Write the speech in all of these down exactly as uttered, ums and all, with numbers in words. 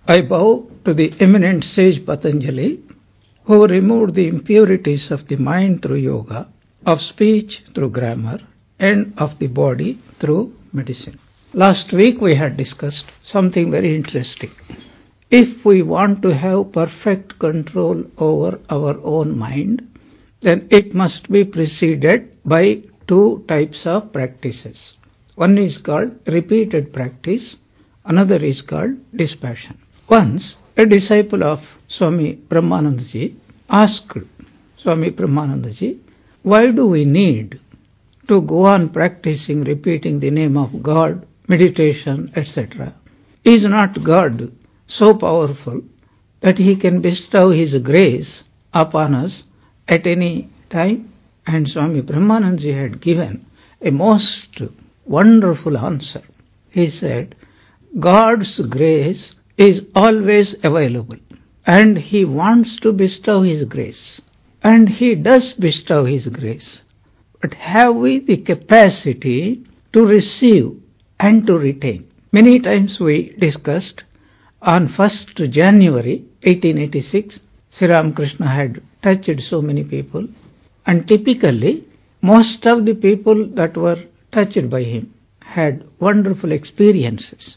I bow to the eminent sage Patanjali, who removed the impurities of the mind through yoga, of speech through grammar, and of the body through medicine. Last week we had discussed something very interesting. If we want to have perfect control over our own mind, then it must be preceded by two types of practices. One is called repeated practice, another is called dispassion. Once, a disciple of Swami Brahmanandaji asked Swami Brahmanandaji, why do we need to go on practicing repeating the name of God, meditation, et cetera? Is not God so powerful that He can bestow His grace upon us at any time? And Swami Brahmanandaji had given a most wonderful answer. He said, God's grace is always available, and He wants to bestow His grace, and He does bestow His grace. But have we the capacity to receive and to retain? Many times we discussed on first January eighteen eighty-six, Sri Ramakrishna had touched so many people, and typically most of the people that were touched by him had wonderful experiences.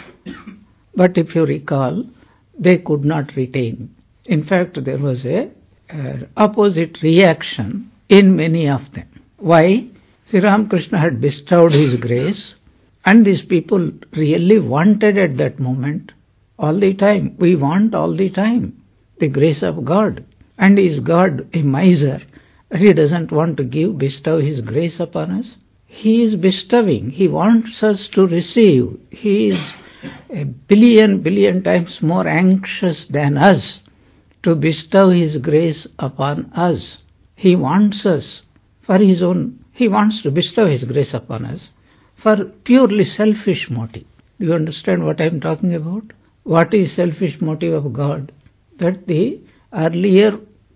But if you recall, they could not retain. In fact, there was a uh, opposite reaction in many of them. Why? Sri Ramakrishna had bestowed his grace, and these people really wanted at that moment, all the time. We want all the time the grace of God. And is God a miser? He doesn't want to give, bestow His grace upon us. He is bestowing. He wants us to receive. He is a billion, billion times more anxious than us to bestow His grace upon us. He wants us for His own, He wants to bestow His grace upon us for purely selfish motive. Do you understand what I am talking about? What is selfish motive of God? That the earlier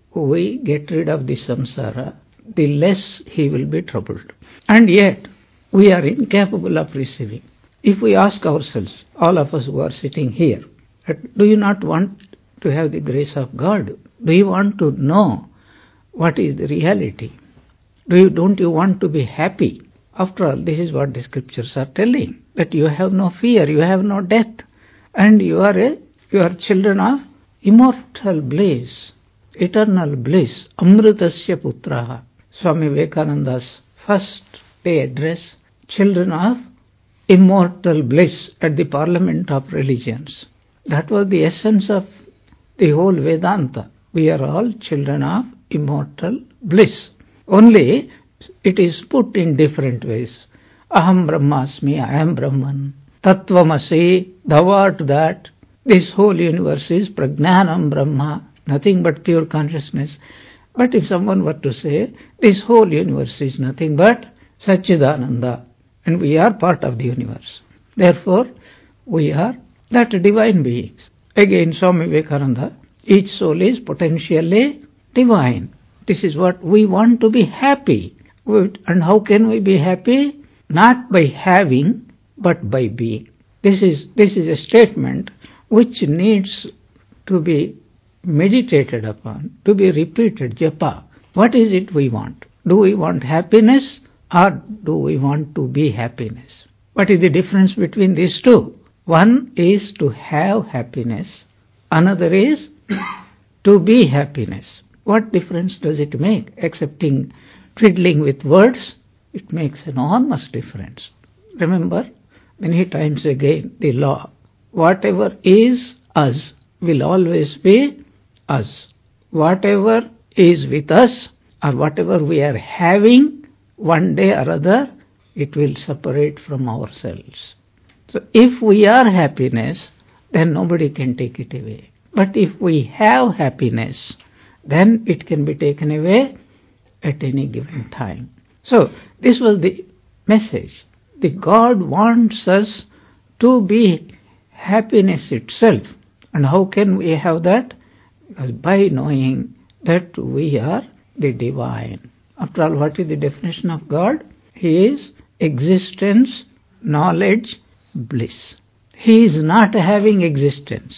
we get rid of the samsara, the less He will be troubled. And yet, we are incapable of receiving. If we ask ourselves, all of us who are sitting here, do you not want to have the grace of God? Do you want to know what is the reality? Do you, don't you want to be happy? After all, this is what the scriptures are telling, that you have no fear, you have no death, and you are a, you are children of immortal bliss, eternal bliss, amritasya putraha. Swami Vivekananda's first day address, children of immortal bliss at the Parliament of Religions. That was the essence of the whole Vedanta. We are all children of immortal bliss. Only it is put in different ways. Aham Brahmasmi, I am Brahman. Tattvamasi, thou art that. This whole universe is Prajnanam Brahma, nothing but pure consciousness. But if someone were to say, this whole universe is nothing but Satchidananda, and we are part of the universe. Therefore, we are that divine beings. Again, Swami Vivekananda, each soul is potentially divine. This is what we want to be happy. And how can we be happy? Not by having, but by being. This is, this is a statement which needs to be meditated upon, to be repeated, japa. What is it we want? Do we want happiness or do we want to be happiness? What is the difference between these two? One is to have happiness, another is to be happiness. What difference does it make? Excepting twiddling with words, it makes enormous difference. Remember, many times again, the law. Whatever is us will always be us. Whatever is with us or whatever we are having, one day or other, it will separate from ourselves. So if we are happiness, then nobody can take it away. But if we have happiness, then it can be taken away at any given time. So this was the message. The God wants us to be happiness itself. And how can we have that? Because by knowing that we are the divine. After all, what is the definition of God? He is existence, knowledge, bliss. He is not having existence.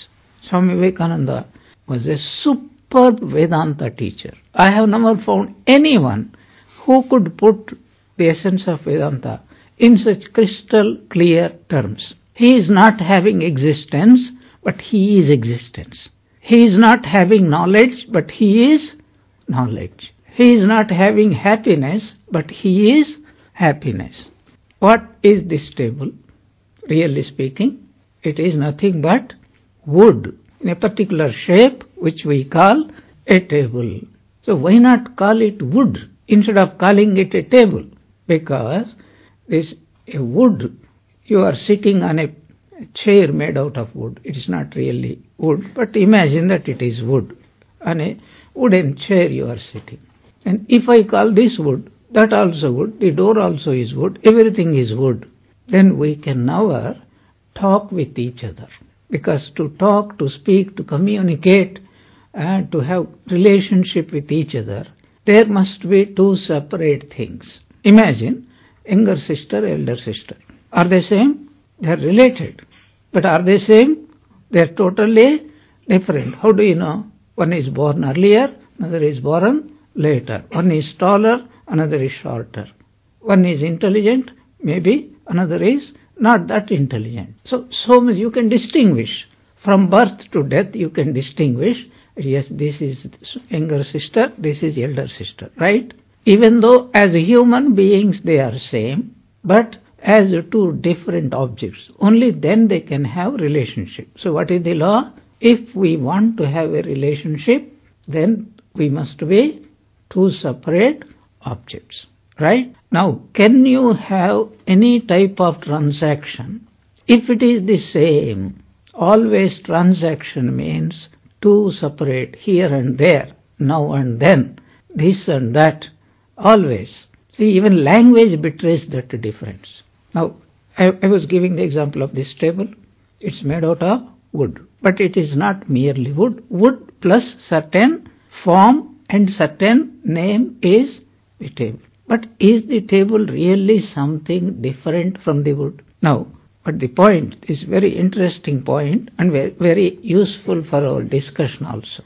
Swami Vivekananda was a superb Vedanta teacher. I have never found anyone who could put the essence of Vedanta in such crystal clear terms. He is not having existence, but he is existence. He is not having knowledge, but he is knowledge. He is not having happiness, but he is happiness. What is this table? Really speaking, it is nothing but wood in a particular shape, which we call a table. So why not call it wood instead of calling it a table? Because this a wood, you are sitting on a chair made out of wood. It is not really wood, but imagine that it is wood. On a wooden chair you are sitting. And if I call this wood, that also wood, the door also is wood, everything is wood, then we can never talk with each other. Because to talk, to speak, to communicate, and to have relationship with each other, there must be two separate things. Imagine younger sister, elder sister. Are they same? They are related. But are they same? They are totally different. How do you know? One is born earlier, another is born later. One is taller, another is shorter. One is intelligent, maybe another is not that intelligent. So, so much you can distinguish. From birth to death you can distinguish. Yes, this is younger sister, this is elder sister, right? Even though as human beings they are same, but as two different objects, only then they can have relationship. So what is the law? If we want to have a relationship, then we must be two separate objects, right? Now, can you have any type of transaction? If it is the same, always transaction means two separate, here and there, now and then, this and that, always. See, even language betrays that difference. Now, I, I was giving the example of this table. It's made out of wood, but it is not merely wood. Wood plus certain form and certain name is the table. But is the table really something different from the wood? Now, but the point is very interesting point and very, very useful for our discussion also.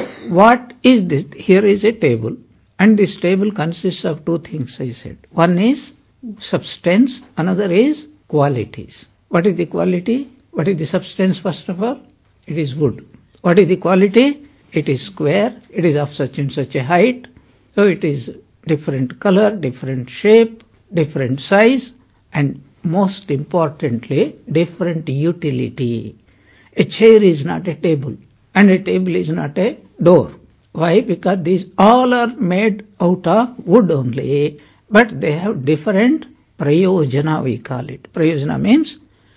What is this? Here is a table, and this table consists of two things, I said. One is substance, another is qualities. What is the quality? What is the substance first of all? It is wood. What is the quality? It is square, it is of such and such a height, so it is different color, different shape, different size, and most importantly, different utility. A chair is not a table, and a table is not a door. Why? Because these all are made out of wood only, but they have different prayojana, we call it. Prayojana means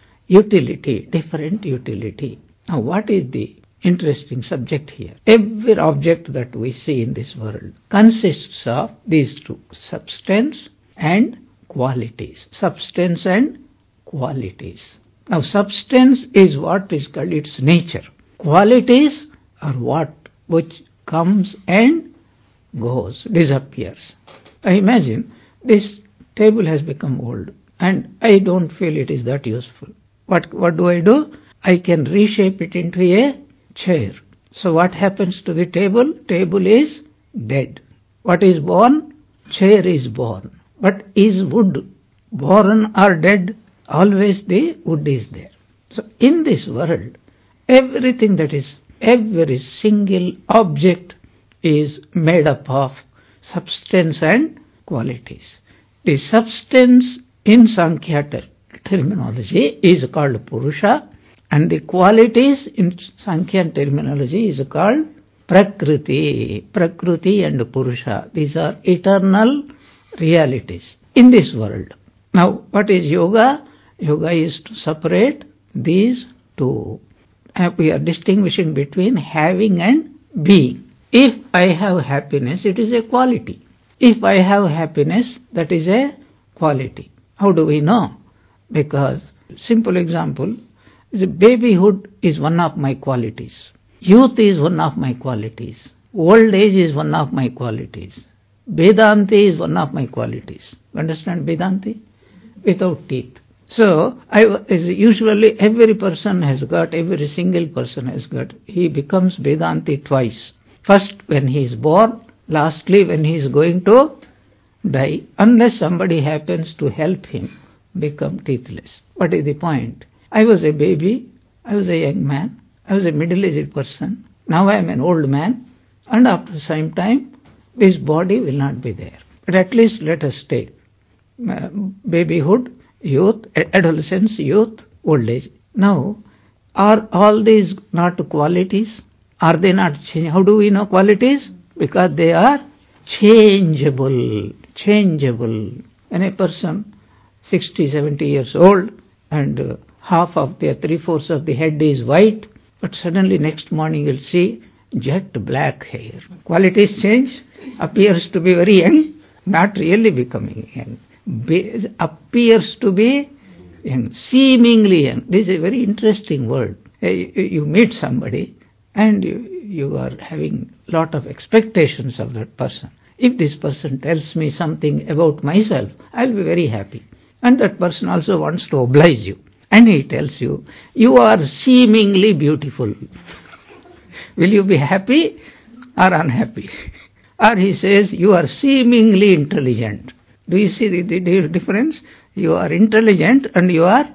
utility, different utility. Now what is the interesting subject here? Every object that we see in this world consists of these two, substance and qualities. Substance and qualities. Now substance is what is called its nature. Qualities are what which comes and goes, disappears. Now imagine this table has become old and I don't feel it is that useful. What, what do I do? I can reshape it into a chair. So what happens to the table? Table is dead. What is born? Chair is born. But is wood born or dead? Always the wood is there. So in this world, everything that is, every single object is made up of substance and qualities. The substance in Sankhya ter- terminology is called Purusha, and the qualities in Sankhya terminology is called Prakriti. Prakriti and Purusha. These are eternal realities in this world. Now, what is yoga? Yoga is to separate these two. We are distinguishing between having and being. If I have happiness, it is a quality. If I have happiness, that is a quality. How do we know? Because, simple example, the babyhood is one of my qualities. Youth is one of my qualities. Old age is one of my qualities. Vedanti is one of my qualities. Understand Vedanti? Without teeth. So, I, as usually every person has got, every single person has got, he becomes Vedanti twice. First when he is born, lastly when he is going to die, unless somebody happens to help him become teethless. What is the point? I was a baby, I was a young man, I was a middle-aged person, now I am an old man, and after some time, this body will not be there. But at least let us take uh, babyhood, youth, adolescence, youth, old age. Now, are all these not qualities? Are they not change? How do we know qualities? Because they are changeable, changeable. When a person, sixty, seventy years old, and uh, half of the, three-fourths of the head is white, but suddenly next morning you'll see jet black hair. Qualities change, appears to be very young, not really becoming young. Be, appears to be young, seemingly young. This is a very interesting word. You, you meet somebody and you, you are having lot of expectations of that person. If this person tells me something about myself, I'll be very happy. And that person also wants to oblige you. And he tells you, you are seemingly beautiful. Will you be happy or unhappy? Or he says, you are seemingly intelligent. Do you see the, the difference? You are intelligent and you are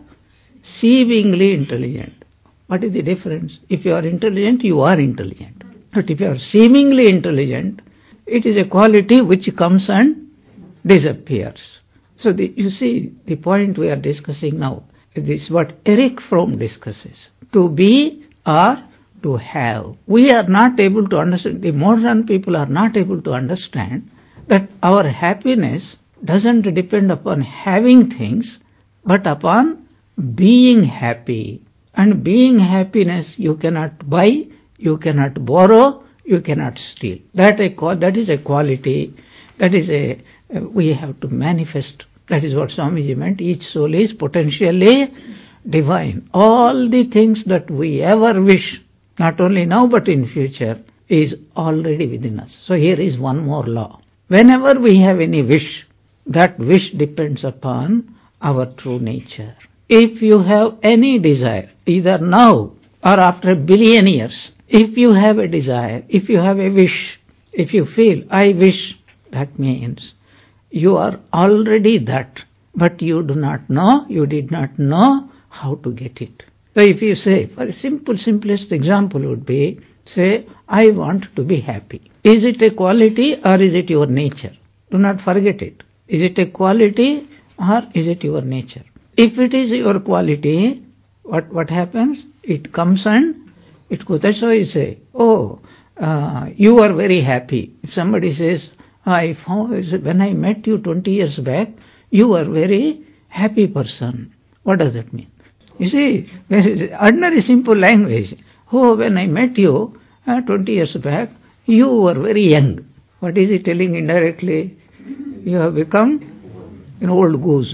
seemingly intelligent. What is the difference? If you are intelligent, you are intelligent. But if you are seemingly intelligent, it is a quality which comes and disappears. So the, you see, the point we are discussing now, this is what Erich Fromm discusses. To be or to have. We are not able to understand, the modern people are not able to understand that our happiness doesn't depend upon having things, but upon being happy. And being happiness you cannot buy, you cannot borrow, you cannot steal. That, a, that is a quality, that is a, we have to manifest. That is what Swamiji meant. Each soul is potentially divine. All the things that we ever wish, not only now but in future, is already within us. So here is one more law. Whenever we have any wish, that wish depends upon our true nature. If you have any desire, either now or after a billion years, if you have a desire, if you have a wish, if you feel, I wish, that means you are already that, but you do not know, you did not know how to get it. So if you say, for a simple, simplest example would be, say, I want to be happy. Is it a quality or is it your nature? Do not forget it. Is it a quality or is it your nature? If it is your quality, what, what happens? It comes and it goes. That's why you say, oh, uh, you are very happy. If somebody says, I found, when I met you twenty years back, you were a very happy person. What does that mean? You see, ordinary simple language. Oh, when I met you uh, twenty years back, you were very young. What is he telling indirectly? You have become an old goose.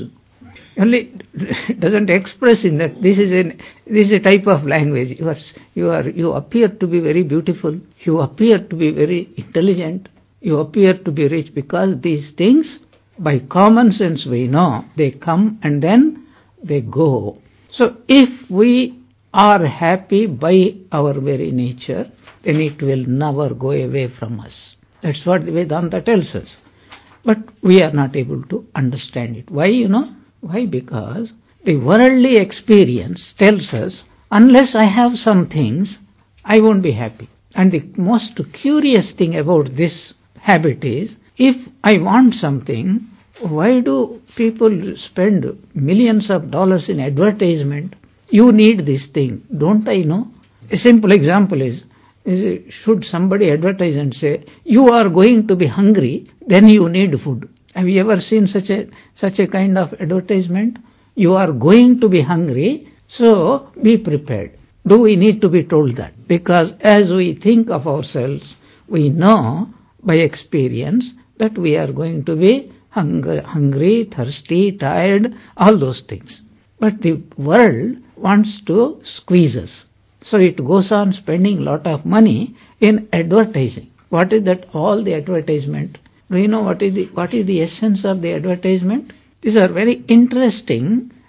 Only doesn't express in that. This is a this is a type of language. You are you are you appear to be very beautiful. You appear to be very intelligent. You appear to be rich, because these things, by common sense we know, they come and then they go. So if we are happy by our very nature, then it will never go away from us. That's what the Vedanta tells us. But we are not able to understand it. Why, you know? Why? Because the worldly experience tells us, unless I have some things, I won't be happy. And the most curious thing about this habit is, if I want something, why do people spend millions of dollars in advertisement? You need this thing, don't I know? A simple example is, is should somebody advertise and say, you are going to be hungry, then you need food. Have you ever seen such a such a kind of advertisement? You are going to be hungry, so be prepared. Do we need to be told that? Because as we think of ourselves, we know by experience that we are going to be hungry, hungry, thirsty, tired, all those things. But the world wants to squeeze us. So it goes on spending a lot of money in advertising. What is that? All the advertisement. Do you know what is the, what is the essence of the advertisement? These are very interesting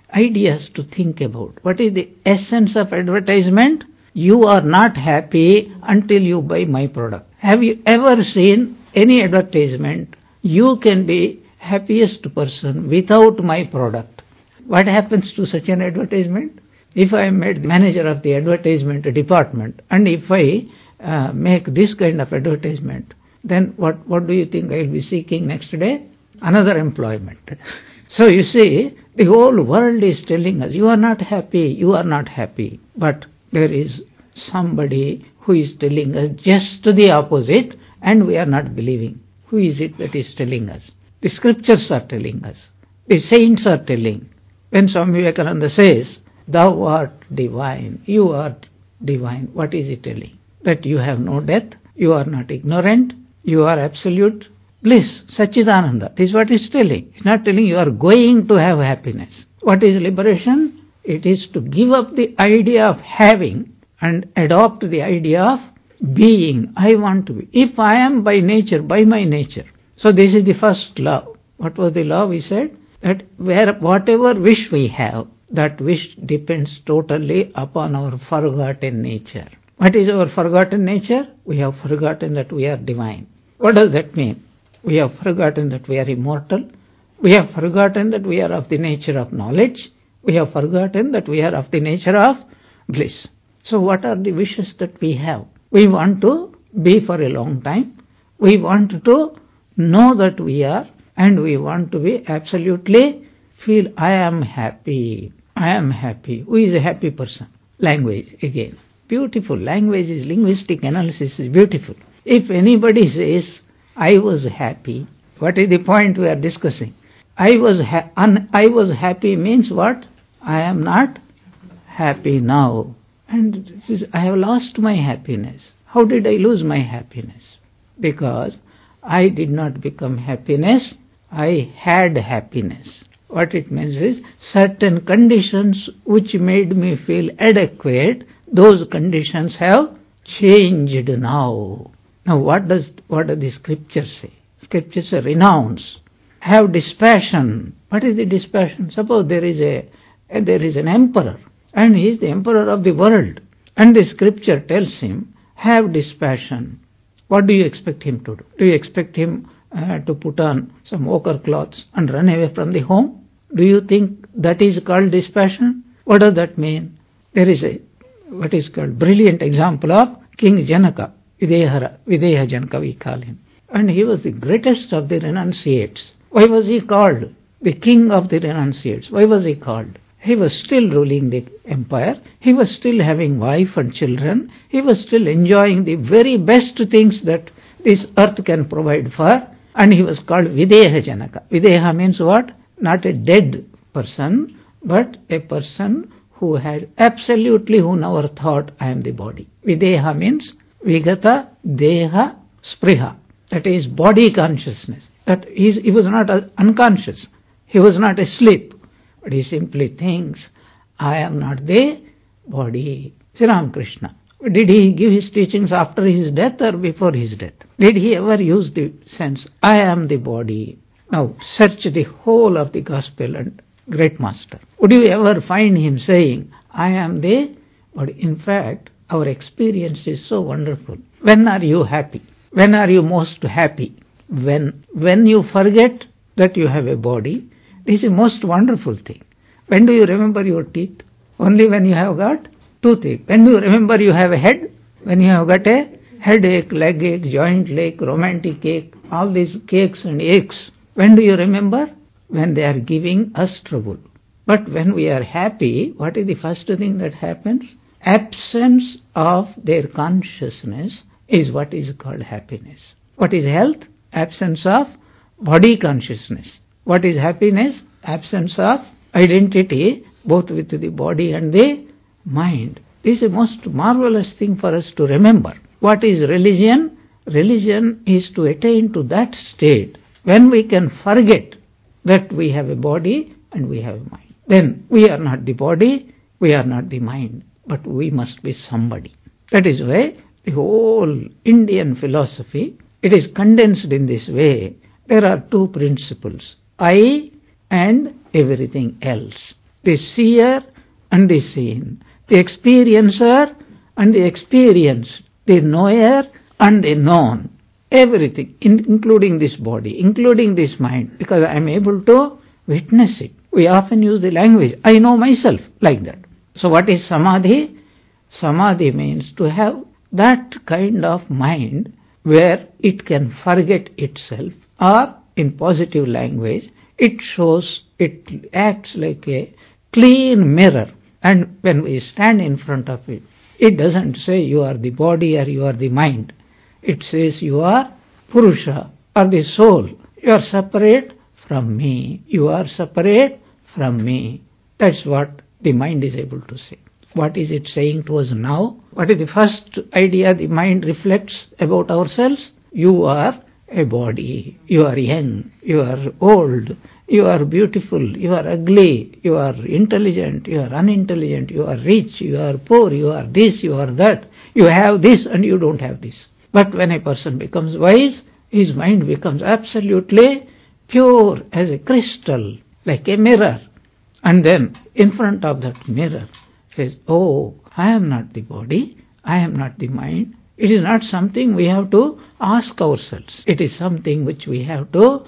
ideas to think about. What is the essence of advertisement? You are not happy until you buy my product. Have you ever seen any advertisement? You can be happiest person without my product. What happens to such an advertisement? If I am made manager of the advertisement department, and if I uh, make this kind of advertisement, then what, what do you think I will be seeking next day? Another employment. So you see, the whole world is telling us, you are not happy, you are not happy. But there is somebody who is telling us just the opposite, and we are not believing. Who is it that is telling us? The scriptures are telling us. The saints are telling. When Swami Vivekananda says, thou art divine, you are divine, what is he telling? That you have no death, you are not ignorant, you are absolute bliss, Satchidananda. This is what he's telling. He's not telling you are going to have happiness. What is liberation? It is to give up the idea of having and adopt the idea of being. I want to be. If I am by nature, by my nature. So this is the first law. What was the law we said? That where whatever wish we have, that wish depends totally upon our forgotten nature. What is our forgotten nature? We have forgotten that we are divine. What does that mean? We have forgotten that we are immortal. We have forgotten that we are of the nature of knowledge. We have forgotten that we are of the nature of bliss. So what are the wishes that we have? We want to be for a long time. We want to know that we are, and we want to be absolutely feel I am happy. I am happy. Who is a happy person? Language again. Beautiful. Language is linguistic analysis is beautiful. If anybody says, I was happy, what is the point we are discussing? I was, ha- un- I was happy means what? I am not happy now. And I have lost my happiness. How did I lose my happiness? Because I did not become happiness, I had happiness. What it means is, certain conditions which made me feel adequate, those conditions have changed now. Now what does what do the scriptures say? Scriptures say, renounce, have dispassion. What is the dispassion? Suppose there is a there is an emperor, and he is the emperor of the world, and the scripture tells him, have dispassion. What do you expect him to do? Do you expect him uh, to put on some ochre cloths and run away from the home? Do you think that is called dispassion? What does that mean? There is a what is called brilliant example of King Janaka, Videha, Videha Janaka we call him. And he was the greatest of the renunciates. Why was he called the king of the renunciates? Why was he called? He was still ruling the empire. He was still having wife and children. He was still enjoying the very best things that this earth can provide for. And he was called Videha Janaka. Videha means what? Not a dead person, but a person who had absolutely, who never thought, I am the body. Videha means Vigata Deha Spriha. That is body consciousness. That is, he was not unconscious. He was not asleep. But he simply thinks, I am not the body. Sri Ramakrishna. Did he give his teachings after his death or before his death? Did he ever use the sense, I am the body? Now search the whole of the gospel and great master. Would you ever find him saying, I am the body? In fact, our experience is so wonderful. When are you happy? When are you most happy? When, when you forget that you have a body. This is the most wonderful thing. When do you remember your teeth? Only when you have got toothache. When do you remember you have a head? When you have got a headache, leg ache, joint ache, romantic ache, all these cakes and aches. When do you remember? When they are giving us trouble. But when we are happy, what is the first thing that happens? Absence of their consciousness is what is called happiness. What is health? Absence of body consciousness. What is happiness? Absence of identity, both with the body and the mind. This is the most marvelous thing for us to remember. What is religion? Religion is to attain to that state when we can forget that we have a body and we have a mind. Then we are not the body, we are not the mind, but we must be somebody. That is why the whole Indian philosophy, it is condensed in this way. There are two principles, I and everything else. the seer and the seen, the experiencer and the experienced, the knower and the known, everything, in, including this body, including this mind, because I am able to witness it. We often use the language, I know myself, like that. So what is samadhi? Samadhi means to have that kind of mind where it can forget itself, or in positive language, it shows, it acts like a clean mirror, and when we stand in front of it, it doesn't say you are the body or you are the mind. It says you are Purusha or the soul. You are separate from me. You are separate from me. That's what the mind is able to say. What is it saying to us now? What is the first idea the mind reflects about ourselves? You are a body. You are young. You are old. You are beautiful. You are ugly. You are intelligent. You are unintelligent. You are rich. You are poor. You are this. You are that. You have this and you don't have this. But when a person becomes wise, his mind becomes absolutely pure as a crystal, like a mirror. And then in front of that mirror, says, oh, I am not the body, I am not the mind. It is not something we have to ask ourselves. It is something which we have to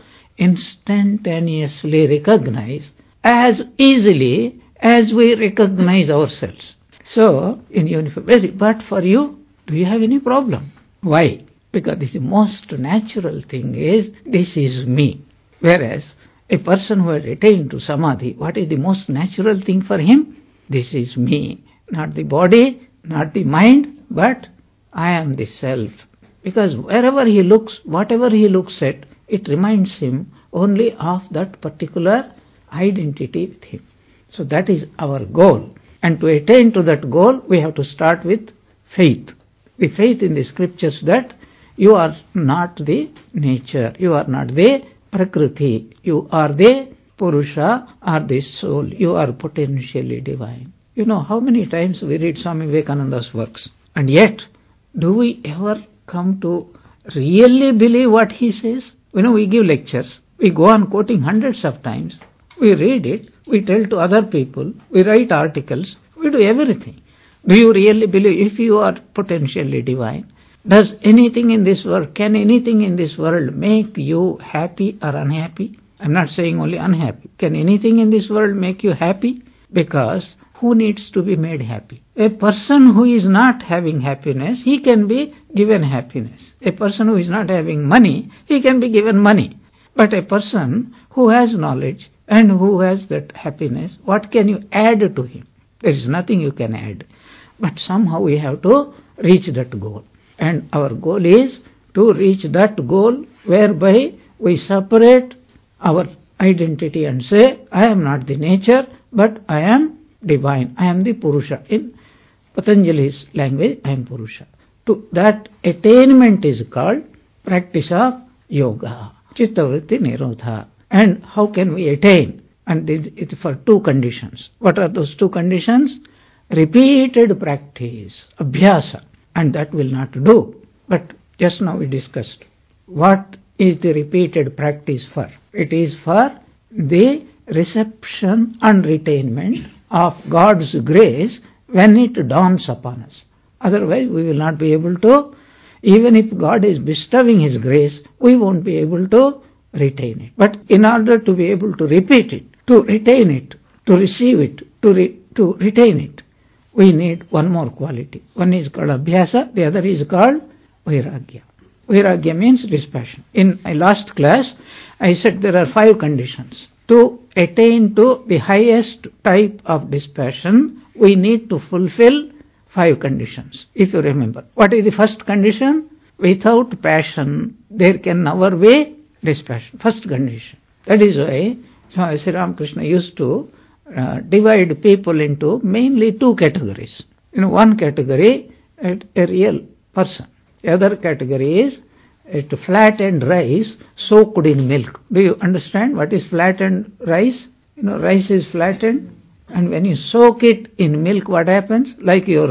instantaneously recognize as easily as we recognize ourselves. So, in uniformity, but for you, do you have any problem? Why? Because the most natural thing is, this is me. Whereas, a person who has attained to samadhi, what is the most natural thing for him? This is me. Not the body, not the mind, but I am the self. Because wherever he looks, whatever he looks at, it reminds him only of that particular identity with him. So that is our goal. And to attain to that goal, we have to start with faith. The faith in the scriptures that you are not the nature, you are not the prakriti, you are the Purusha or the soul, you are potentially divine. You know how many times we read Swami Vivekananda's works, and yet do we ever come to really believe what he says? You know, we give lectures, we go on quoting hundreds of times, we read it, we tell to other people, we write articles, we do everything. Do you really believe if you are potentially divine? Does anything in this world, can anything in this world make you happy or unhappy? I'm not saying only unhappy. Can anything in this world make you happy? Because who needs to be made happy? A person who is not having happiness, he can be given happiness. A person who is not having money, he can be given money. But a person who has knowledge and who has that happiness, what can you add to him? There is nothing you can add. But somehow we have to reach that goal. And our goal is to reach that goal whereby we separate our identity and say, I am not the nature, but I am divine. I am the Purusha. In Patanjali's language, I am Purusha. To that attainment is called practice of yoga, Chittavritti Nirodha. And how can we attain? And this is for two conditions. What are those two conditions? Repeated practice, abhyasa, and that will not do. But just now we discussed, what is the repeated practice for? It is for the reception and retainment of God's grace when it dawns upon us. Otherwise we will not be able to, even if God is bestowing His grace, we won't be able to retain it. But in order to be able to repeat it, to retain it, to receive it, to, re, to retain it, we need one more quality. One is called abhyasa, the other is called vairagya. Vairagya means dispassion. In my last class, I said there are five conditions. To attain to the highest type of dispassion, we need to fulfill five conditions, if you remember. What is the first condition? Without passion, there can never be dispassion. First condition. That is why Sri Ramakrishna used to uh, divide people into mainly two categories. You know, one category, a, a real person. The other category is it flattened rice soaked in milk. Do you understand what is flattened rice? You know, rice is flattened, and when you soak it in milk, what happens? Like your,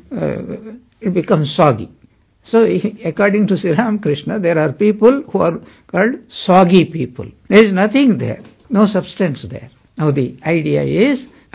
uh, it becomes soggy. So, according to Sri Ramakrishna, there are people who are called soggy people. There is nothing there, no substance there. Now, the idea is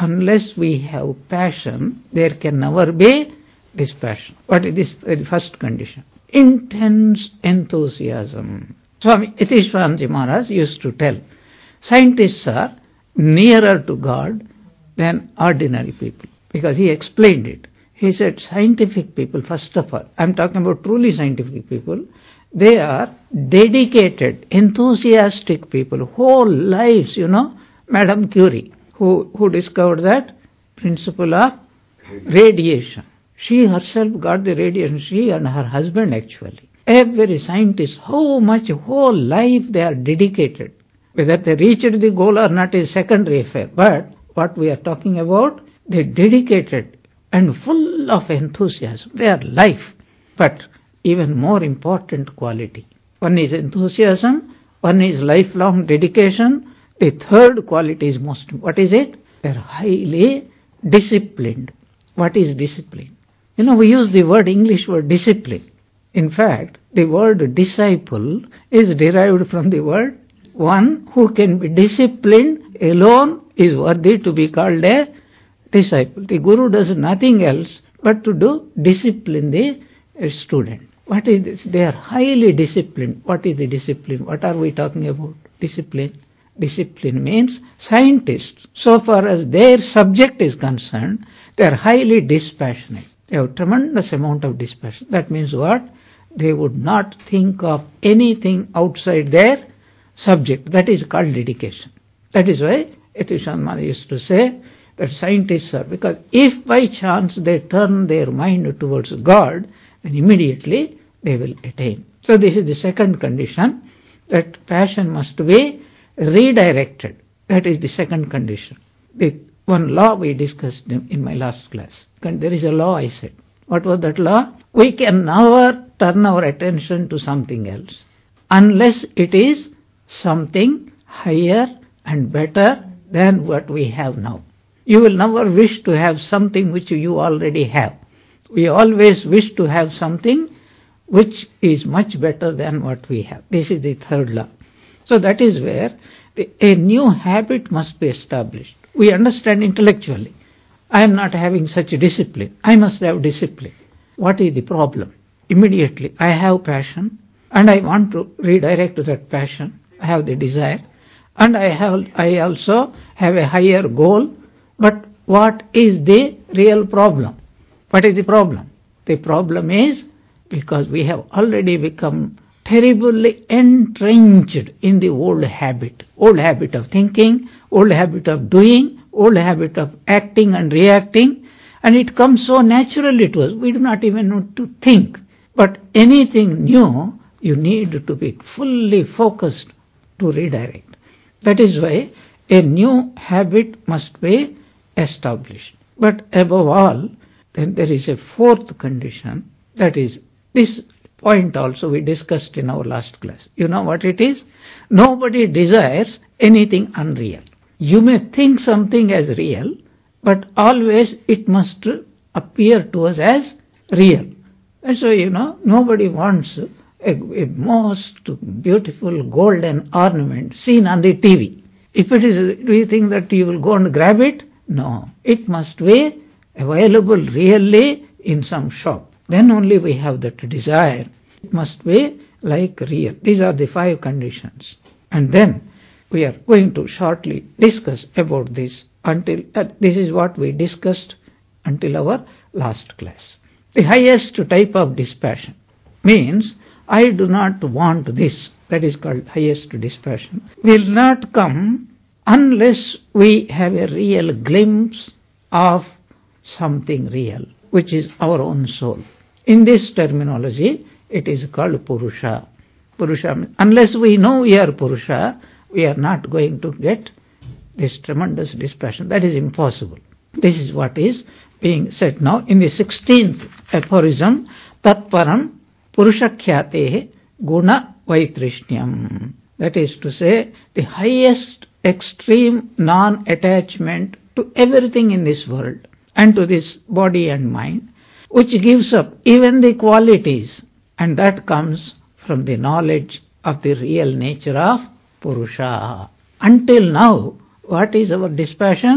unless we have passion, there can never be dispassion. What is this? The first condition. Intense enthusiasm. Swami Yatishwaranji Maharaj used to tell, scientists are nearer to God than ordinary people, because he explained it. He said scientific people, first of all, I am talking about truly scientific people, they are dedicated, enthusiastic people, whole lives, you know. Madame Curie, who, who discovered that principle of radiation. She herself got the radiation, she and her husband actually. Every scientist, how much whole life they are dedicated. Whether they reached the goal or not is secondary affair. But what we are talking about, they dedicated and full of enthusiasm. Their life. But even more important quality. One is enthusiasm, one is lifelong dedication. The third quality is most, what is it? They are highly disciplined. What is discipline? You know, we use the word, English word discipline. In fact, the word disciple is derived from the word one who can be disciplined alone is worthy to be called a disciple. The guru does nothing else but to do discipline the student. What is this? They are highly disciplined. What is the discipline? What are we talking about? Discipline. Discipline means scientists, so far as their subject is concerned, they are highly dispassionate. They have tremendous amount of dispassion. That means what? They would not think of anything outside their subject. That is called dedication. That is why Yatishwaranji Maharaj used to say that scientists are, because if by chance they turn their mind towards God, then immediately they will attain. So this is the second condition, that passion must be redirected. That is the second condition. The one law we discussed in, in my last class. There is a law, I said. What was that law? We can never turn our attention to something else unless it is something higher and better than what we have now. You will never wish to have something which you already have. We always wish to have something which is much better than what we have. This is the third law. So that is where the, a new habit must be established. We understand intellectually, I am not having such a discipline. I must have discipline. What is the problem? Immediately, I have passion and I want to redirect that passion. I have the desire and I have, I also have a higher goal. But what is the real problem? What is the problem? The problem is because we have already become terribly entrenched in the old habit, old habit of thinking, old habit of doing, old habit of acting and reacting, and it comes so naturally to us, we do not even need to think. But anything new, you need to be fully focused to redirect. That is why a new habit must be established. But above all, then there is a fourth condition, that is, this point also we discussed in our last class. You know what it is? Nobody desires anything unreal. You may think something as real, but always it must appear to us as real. And so, you know, nobody wants a, a most beautiful golden ornament seen on the T V. If it is, do you think that you will go and grab it? No. It must be available really in some shop. Then only we have that desire. It must be like real. These are the five conditions. And then we are going to shortly discuss about this until, uh, this is what we discussed until our last class. The highest type of dispassion means I do not want this, that is called highest dispassion, will not come unless we have a real glimpse of something real, which is our own soul. In this terminology, it is called Purusha. Purusha, unless we know we are Purusha, we are not going to get this tremendous dispassion. That is impossible. This is what is being said now in the sixteenth aphorism, Tatparam Purushakhyate Guna Vaitrishniyam. That is to say, the highest extreme non-attachment to everything in this world and to this body and mind, which gives up even the qualities, and that comes from the knowledge of the real nature of Purusha. Until now, what is our dispassion?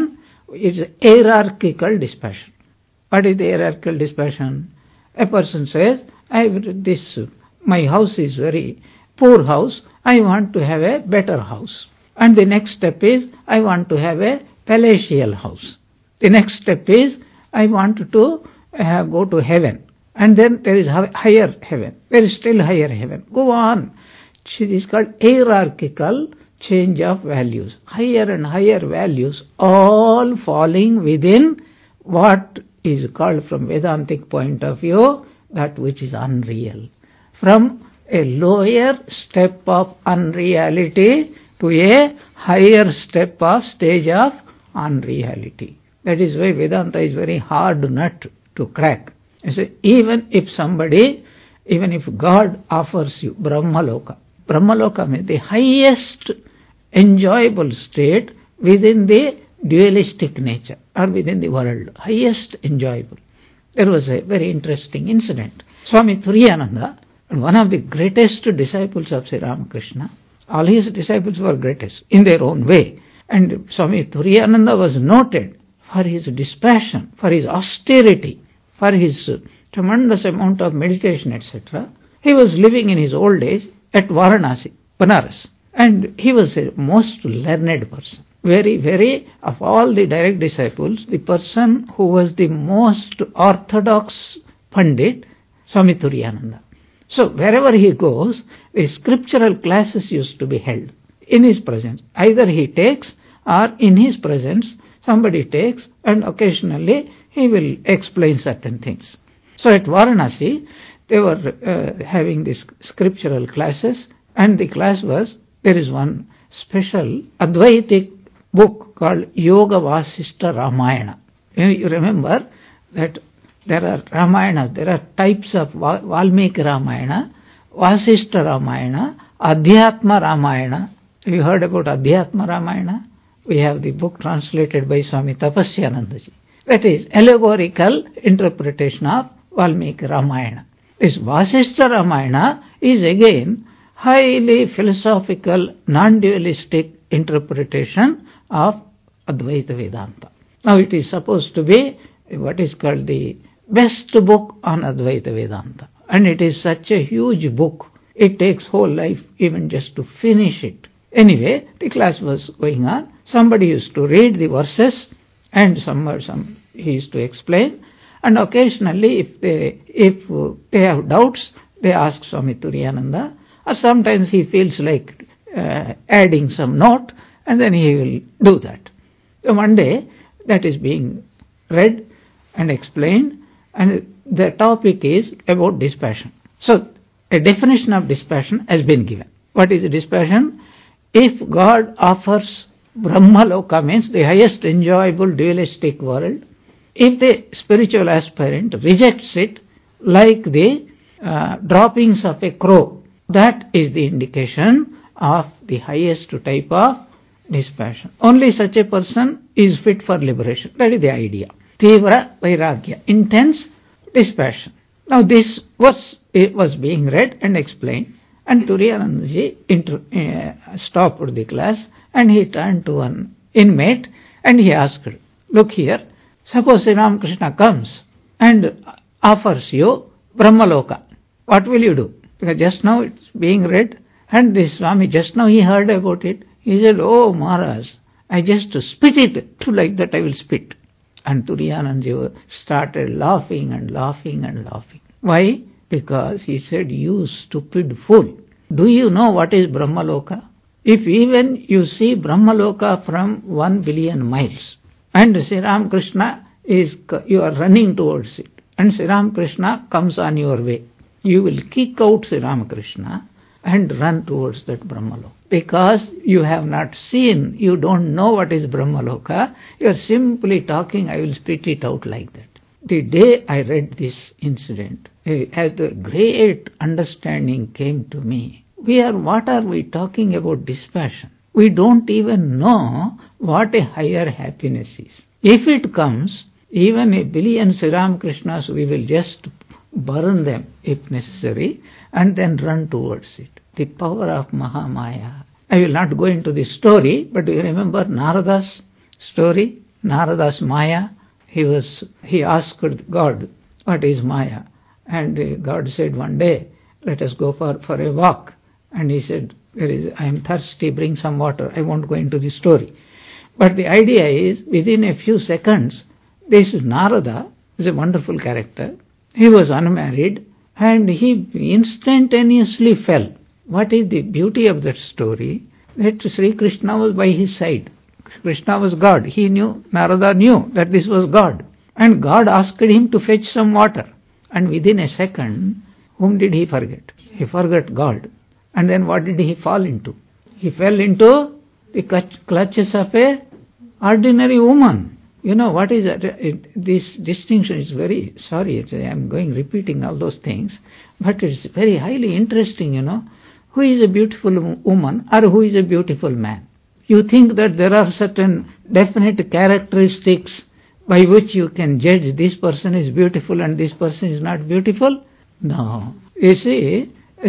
It's hierarchical dispassion. What is the hierarchical dispassion? A person says, I this my house is very poor house, I want to have a better house. And the next step is, I want to have a palatial house. The next step is, I want to uh, go to heaven. And then there is higher heaven. There is still higher heaven. Go on. It is called hierarchical change of values. Higher and higher values, all falling within what is called from Vedantic point of view, that which is unreal. From a lower step of unreality to a higher step of stage of unreality. That is why Vedanta is very hard nut to crack. You see, even if somebody, even if God offers you Brahmaloka, Brahmaloka means the highest enjoyable state within the dualistic nature or within the world, highest enjoyable. There was a very interesting incident. Swami Turiyananda, one of the greatest disciples of Sri Ramakrishna, all his disciples were greatest in their own way. And Swami Turiyananda was noted for his dispassion, for his austerity, for his tremendous amount of meditation, et cetera. He was living in his old age at Varanasi, Banaras. And he was a most learned person. Very, very, of all the direct disciples, the person who was the most orthodox Pandit, Swami Turiyananda. So wherever he goes, the scriptural classes used to be held in his presence. Either he takes or in his presence somebody takes, and occasionally he will explain certain things. So at Varanasi, they were uh, having these scriptural classes, and the class was, there is one special Advaitic book called Yoga Vasishtha Ramayana. You, you remember that there are Ramayanas, there are types of Valmiki Ramayana, Vasishtha Ramayana, Adhyatma Ramayana. Have you heard about Adhyatma Ramayana? We have the book translated by Swami Tapasyanandaji. That is allegorical interpretation of Valmiki Ramayana. This Vasishtha Ramayana is again highly philosophical, non-dualistic interpretation of Advaita Vedanta. Now it is supposed to be what is called the best book on Advaita Vedanta. And it is such a huge book, it takes whole life even just to finish it. Anyway, the class was going on. Somebody used to read the verses and some, some he used to explain. And occasionally if they, if they have doubts, they ask Swami Turiyananda, or sometimes he feels like uh, adding some note, and then he will do that. So one day that is being read and explained, and the topic is about dispassion. So a definition of dispassion has been given. What is dispassion? If God offers Brahmaloka, means the highest enjoyable dualistic world, if the spiritual aspirant rejects it like the uh, droppings of a crow, that is the indication of the highest type of dispassion. Only such a person is fit for liberation. That is the idea. Tivra Vairagya, intense dispassion. Now this was, it was being read and explained, and Turiyanandaji inter, uh, stopped the class and he turned to an inmate and he asked, look here, suppose Sri Ramakrishna comes and offers you Brahmaloka, what will you do? Because just now it's being read, and this Swami just now he heard about it. He said, oh Maharaj, I just spit it, too, like that I will spit. And Turiyanandaji started laughing and laughing and laughing. Why? Because he said, you stupid fool, do you know what is Brahmaloka? If even you see Brahmaloka from one billion miles, and Sri Ramakrishna is, you are running towards it, and Sri Ramakrishna comes on your way, you will kick out Sri Ramakrishna and run towards that Brahmaloka. Because you have not seen, you don't know what is Brahmaloka, you are simply talking, I will spit it out like that. The day I read this incident, as the great understanding came to me, we are, what are we talking about dispassion? We don't even know what a higher happiness is. If it comes, even a billion Sri Ramakrishnas, we will just burn them if necessary and then run towards it. The power of Mahamaya. I will not go into the story, but do you remember Narada's story? Narada's Maya. He was he asked God, what is Maya? And God said one day, let us go for, for a walk. And he said, there is, I am thirsty, bring some water. I won't go into the story. But the idea is, within a few seconds, this Narada is a wonderful character. He was unmarried and he instantaneously fell. What is the beauty of that story? That Sri Krishna was by his side. Krishna was God. He knew, Narada knew that this was God. And God asked him to fetch some water. And within a second, whom did he forget? He forgot God. And then what did he fall into? He fell into the clutches of a ordinary woman. You know what is that? It, this distinction is very, sorry, I am going repeating all those things, but it's very highly interesting, you know. Who is a beautiful woman or who is a beautiful man? You think that there are certain definite characteristics by which you can judge this person is beautiful and this person is not beautiful? No. You see,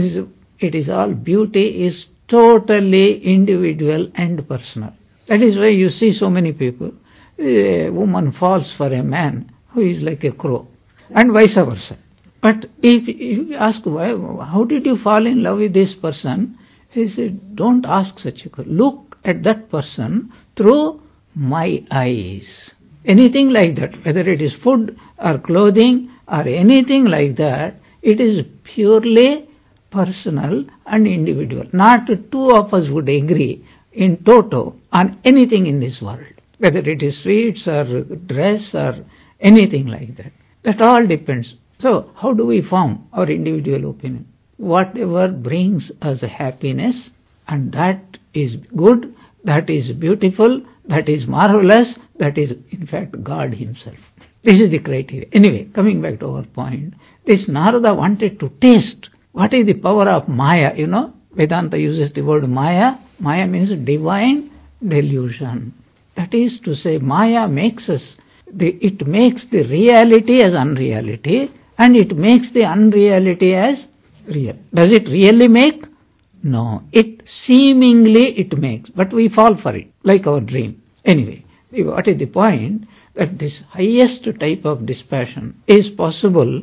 it is all, beauty is totally individual and personal. That is why you see so many people. A woman falls for a man who is like a crow, and vice versa. But if, if you ask, why, how did you fall in love with this person? He said, don't ask such a question. Look at that person through my eyes. Anything like that, whether it is food or clothing or anything like that, it is purely personal and individual. Not two of us would agree in toto on anything in this world, whether it is sweets or dress or anything like that. That all depends. So how do we form our individual opinion? Whatever brings us happiness, and that is good, that is beautiful, that is marvelous, that is in fact God himself. This is the criteria. Anyway, coming back to our point, this Narada wanted to taste what is the power of Maya, you know. Vedanta uses the word Maya. Maya means divine delusion. That is to say, Maya makes us, the, it makes the reality as unreality, and it makes the unreality as real. Does it really make? No. It seemingly it makes, but we fall for it, like our dream. Anyway, what is the point? That this highest type of dispassion is possible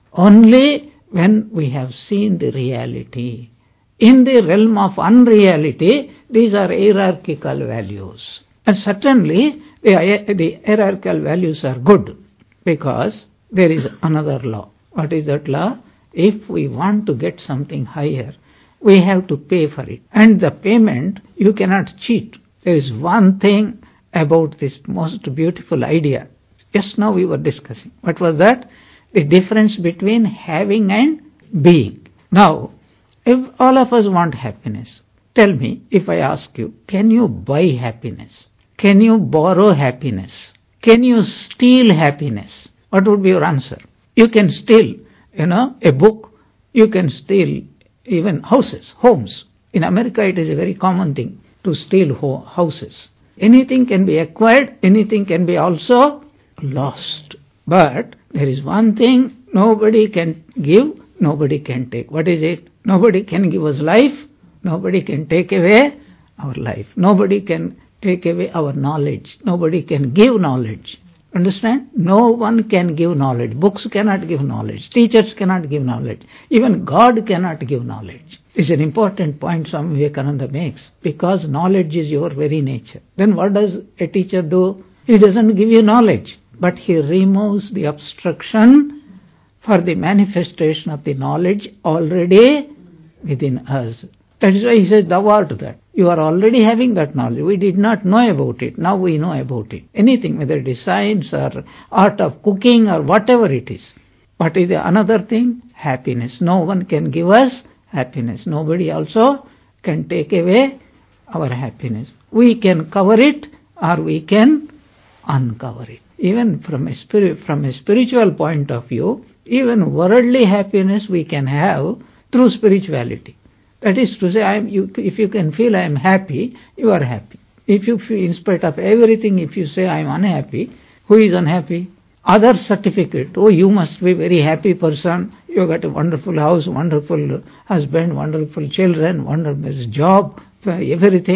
only when we have seen the reality. In the realm of unreality, these are hierarchical values. And certainly, the, the hierarchical values are good, because there is another law. What is that law? If we want to get something higher, we have to pay for it. And the payment, you cannot cheat. There is one thing about this most beautiful idea. Just now we were discussing. What was that? The difference between having and being. Now, if all of us want happiness, tell me, if I ask you, can you buy happiness? Can you borrow happiness? Can you steal happiness? What would be your answer? You can steal, you know, a book. You can steal even houses, homes. In America, it is a very common thing to steal ho- houses. Anything can be acquired, anything can be also lost. But there is one thing nobody can give, nobody can take. What is it? Nobody can give us life, nobody can take away our life. Nobody can take away our knowledge. Nobody can give knowledge. Understand? No one can give knowledge. Books cannot give knowledge. Teachers cannot give knowledge. Even God cannot give knowledge. This is an important point Swami Vivekananda makes, because knowledge is your very nature. Then what does a teacher do? He doesn't give you knowledge, but he removes the obstruction for the manifestation of the knowledge already within us. That is why he says, thou art that. You are already having that knowledge. We did not know about it. Now we know about it. Anything, whether it is science or art of cooking or whatever it is. What is the another thing? Happiness. No one can give us happiness. Nobody also can take away our happiness. We can cover it or we can uncover it. Even from a, spirit, from a spiritual point of view, even worldly happiness we can have through spirituality. That is to say, I am, you, if you can feel I am happy, you are happy. If you feel, in spite of everything, if you say I am unhappy, who is unhappy? Other certificate. Oh, you must be a very happy person. You got a wonderful house, wonderful husband, wonderful children, wonderful job, everything.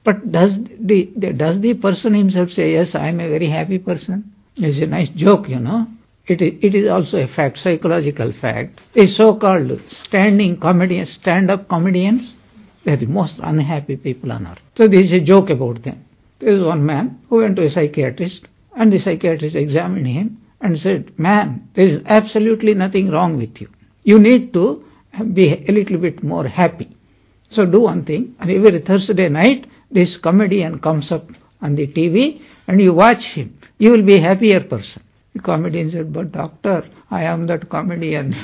But does the, the does the person himself say, yes, I am a very happy person? It's a nice joke, you know. It is, it is also a fact, psychological fact. The so-called standing comedians, stand-up comedians, they are the most unhappy people on earth. So this is a joke about them. There is one man who went to a psychiatrist, and the psychiatrist examined him and said, man, there is absolutely nothing wrong with you. You need to be a little bit more happy. So do one thing, and every Thursday night, this comedian comes up on the T V, and you watch him. You will be a happier person. The comedian said, but doctor, I am that comedian.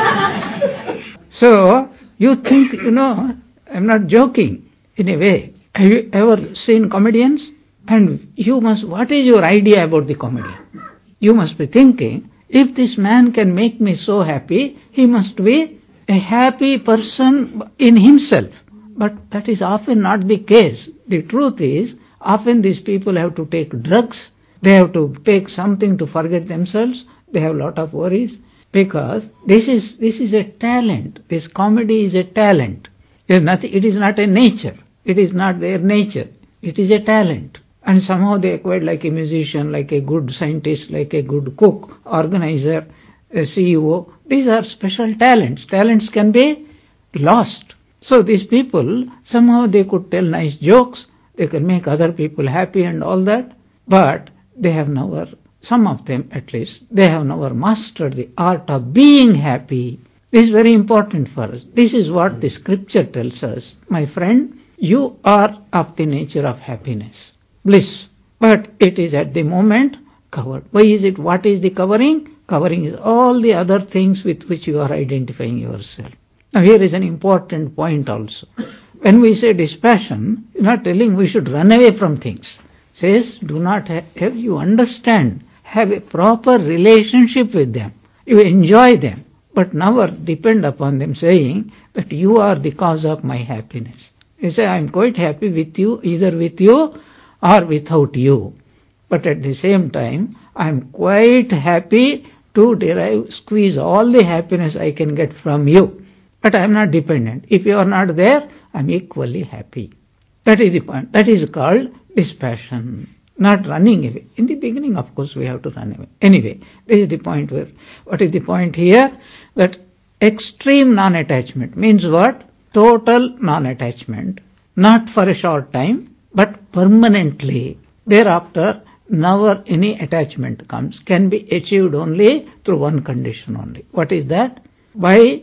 So, you think, you know, I'm not joking in a way. Have you ever seen comedians? And you must, what is your idea about the comedian? You must be thinking, if this man can make me so happy, he must be a happy person in himself. But that is often not the case. The truth is, often these people have to take drugs, they have to take something to forget themselves, they have a lot of worries, because this is this is a talent. This comedy is a talent. There's nothing, it is not a nature. It is not their nature. It is a talent. And somehow they acquired like a musician, like a good scientist, like a good cook, organizer, a C E O. These are special talents. Talents can be lost. So these people, somehow they could tell nice jokes, they can make other people happy and all that, but they have never, some of them at least, they have never mastered the art of being happy. This is very important for us. This is what the scripture tells us. My friend, you are of the nature of happiness, bliss, but it is at the moment covered. Why is it? What is the covering? Covering is all the other things with which you are identifying yourself. Now here is an important point also. When we say dispassion, it's not telling we should run away from things. It says, do not have, have you understand, have a proper relationship with them. You enjoy them, but never depend upon them saying that you are the cause of my happiness. You say, I am quite happy with you, either with you or without you. But at the same time, I am quite happy to derive, squeeze all the happiness I can get from you. But I am not dependent. If you are not there, I am equally happy. That is the point. That is called dispassion, not running away. In the beginning, of course, we have to run away. Anyway, this is the point where, what is the point here? That extreme non-attachment means what? Total non-attachment, not for a short time, but permanently. Thereafter, never any attachment comes, can be achieved only through one condition only. What is that? By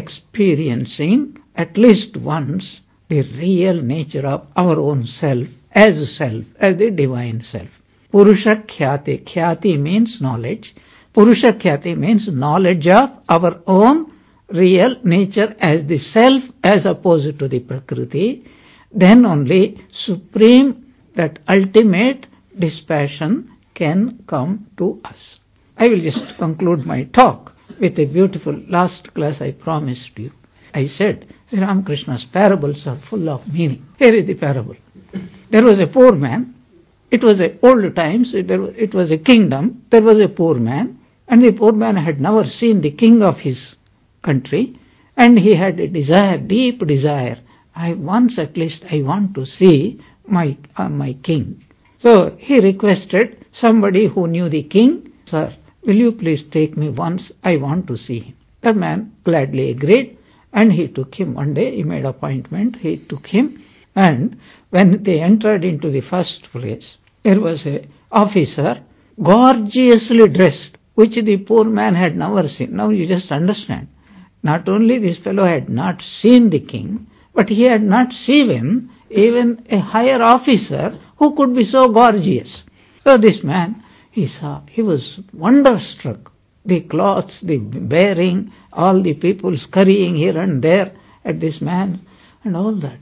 experiencing at least once the real nature of our own self as self, as the divine self. Purusha Khyati. Khyati means knowledge. Purusha Khyati means knowledge of our own real nature as the self as opposed to the Prakriti. Then only supreme, that ultimate dispassion can come to us. I will just conclude my talk with a beautiful last class I promised you. I said, Sri Ramakrishna's parables are full of meaning. Here is the parable. There was a poor man. It was a old times. It was a kingdom. There was a poor man, and the poor man had never seen the king of his country, and he had a desire, deep desire. I once at least I want to see my uh, my king. So he requested somebody who knew the king, sir, will you please take me once? I want to see him. The man gladly agreed, and he took him one day. He made appointment. He took him, and when they entered into the first place, there was a officer gorgeously dressed, which the poor man had never seen. Now you just understand. Not only this fellow had not seen the king, but he had not seen even a higher officer who could be so gorgeous. So this man, he saw, he was wonderstruck. The clothes, the bearing, all the people scurrying here and there at this man and all that.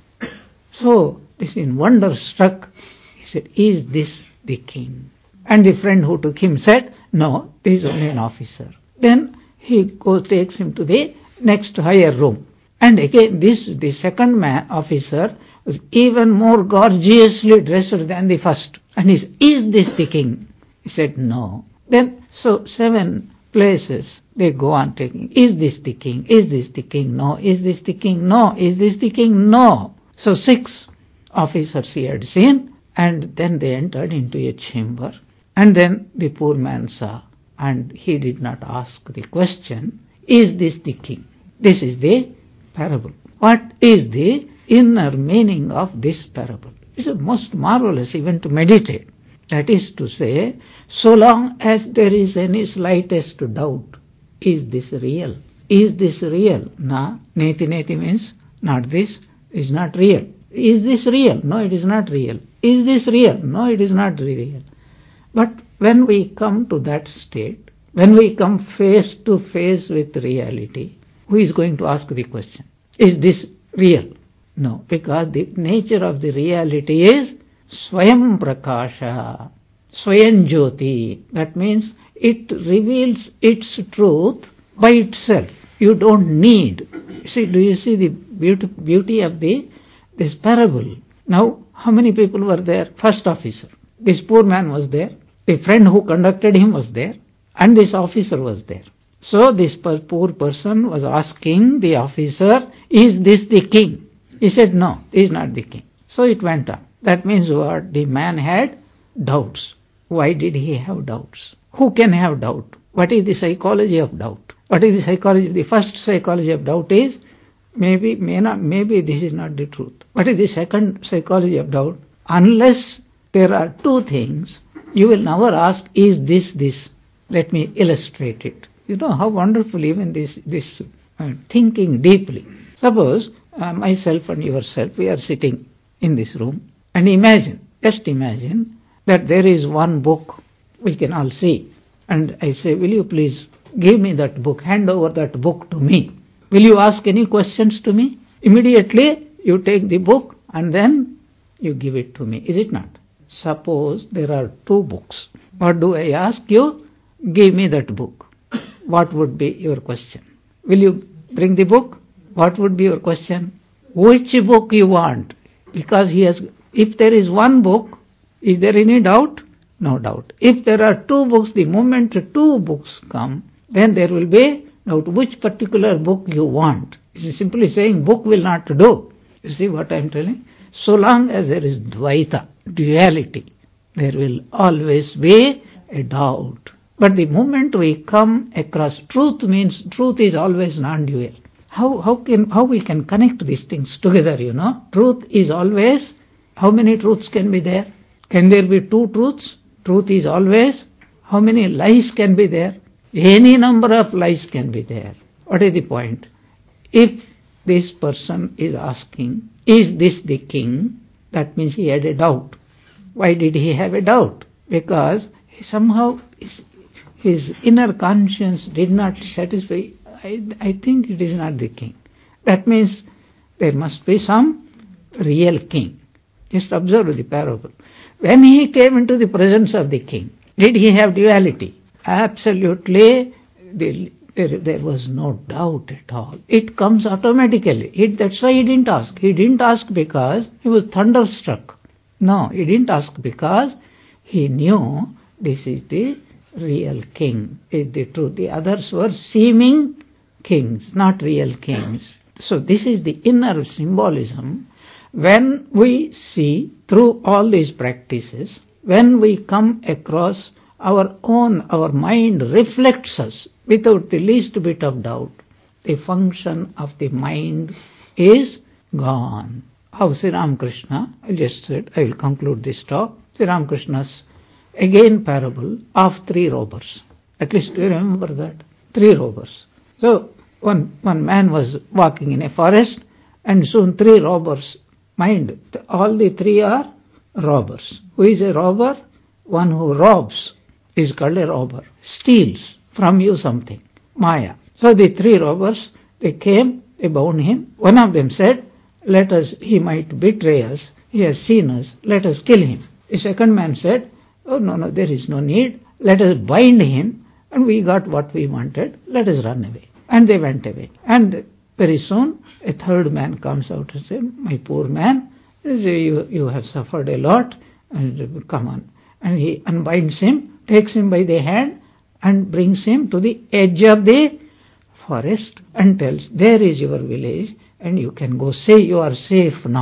So this in wonderstruck, he said, is this the king? And the friend who took him said, no, this is only an officer. Then he goes, takes him to the next higher room. And again, this, the second man, officer, was even more gorgeously dressed than the first. And he said, is this the king? He said, no. Then, so seven places they go on taking. Is this the king? Is this the king? No. Is this the king? No. Is this the king? No. So six. officers he had seen, and then they entered into a chamber. And then the poor man saw, and he did not ask the question, is this the king? This is the parable. What is the inner meaning of this parable? It's a most marvelous even to meditate. That is to say, so long as there is any slightest doubt, is this real? Is this real? Na, neti neti means not this, is not real. Is this real? No, it is not real. Is this real? No, it is not real. But when we come to that state, when we come face to face with reality, who is going to ask the question? Is this real? No, because the nature of the reality is Swayam Prakasha, Swayam Jyoti. That means it reveals its truth by itself. You don't need. See, do you see the beauty, beauty of the this parable? Now, how many people were there? First officer. This poor man was there. The friend who conducted him was there. And this officer was there. So this poor person was asking the officer, is this the king? He said, no, he is not the king. So it went on. That means what? The man had doubts. Why did he have doubts? Who can have doubt? What is the psychology of doubt? What is the psychology? The first psychology of doubt is, maybe, may not, maybe this is not the truth. What is the second psychology of doubt? Unless there are two things, you will never ask, is this this? Let me illustrate it. You know how wonderful even this, this uh, thinking deeply. Suppose uh, myself and yourself, we are sitting in this room, and imagine, just imagine that there is one book we can all see, and I say, will you please give me that book, hand over that book to me. Will you ask any questions to me? Immediately you take the book and then you give it to me, is it not? Suppose there are two books. What do I ask you? Give me that book. What would be your question? Will you bring the book? What would be your question? Which book you want? Because he has, if there is one book, is there any doubt? No doubt. If there are two books, the moment two books come, then there will be doubt which particular book you want. It's simply saying book will not do. You see what I am telling? So long as there is Dvaita, duality, there will always be a doubt. But the moment we come across truth, means truth is always non-dual. How, how, can, how we can connect these things together, you know? Truth is always, how many truths can be there? Can there be two truths? Truth is always, how many lies can be there? Any number of lies can be there. What is the point? If this person is asking, is this the king? That means he had a doubt. Why did he have a doubt? Because somehow his, his inner conscience did not satisfy. I, I think it is not the king. That means there must be some real king. Just observe the parable. When he came into the presence of the king, did he have duality? Absolutely, the, there, there was no doubt at all. It comes automatically. It, that's why he didn't ask. He didn't ask because he was thunderstruck. No, he didn't ask because he knew this is the real king, is the truth. The others were seeming kings, not real kings. So this is the inner symbolism. When we see through all these practices, when we come across our own, our mind reflects us without the least bit of doubt, the function of the mind is gone. How Sri Ramakrishna, I just said, I will conclude this talk, Sri Ramakrishna's again parable of three robbers. At least you remember that. Three robbers. So one, one man was walking in a forest, and soon three robbers, mind, all the three are robbers. Who is a robber? One who robs is called a robber. Steals from you something. Maya. So the three robbers, they came, they bound him. One of them said, let us, he might betray us. He has seen us. Let us kill him. The second man said, oh no, no, there is no need. Let us bind him, and we got what we wanted. Let us run away. And they went away. And very soon, a third man comes out and says, my poor man, you, you have suffered a lot, and come on. And he unbinds him, takes him by the hand, and brings him to the edge of the forest and tells, there is your village, and you can go. Say you are safe now.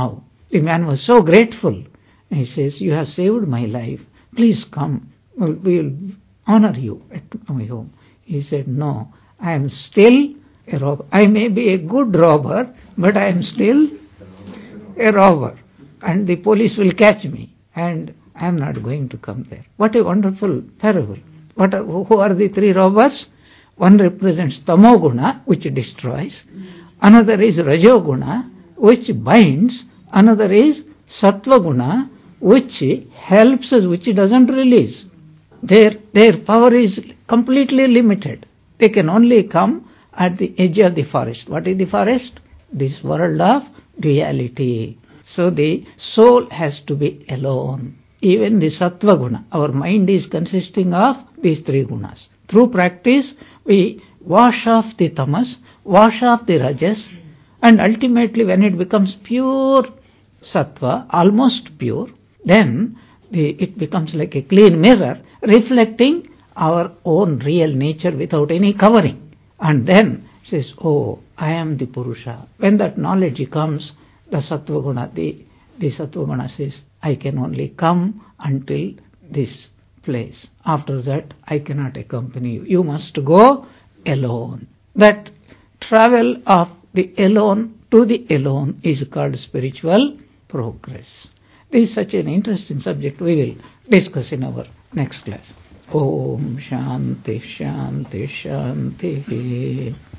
The man was so grateful. He says, you have saved my life. Please come. We will honor you at my home. He said, no, I am still a robber. I may be a good robber, but I am still a robber. And the police will catch me. And I am not going to come there. What a wonderful parable. What are, who are the three robbers? One represents Tamoguna, which destroys. Another is Rajoguna, which binds. Another is Sattvaguna, which helps us, which doesn't release. Their, their power is completely limited. They can only come at the edge of the forest. What is the forest? This world of duality. So the soul has to be alone. Even the Sattva Guna, our mind is consisting of these three gunas. Through practice, we wash off the tamas, wash off the rajas, and ultimately when it becomes pure sattva, almost pure, then the, it becomes like a clean mirror, reflecting our own real nature without any covering. And then says, oh, I am the Purusha. When that knowledge comes, the Sattva Guna, the, the Sattva Guna says, I can only come until this place. After that, I cannot accompany you. You must go alone. That travel of the alone to the alone is called spiritual progress. This is such an interesting subject. We will discuss in our next class. Om Shanti Shanti Shanti.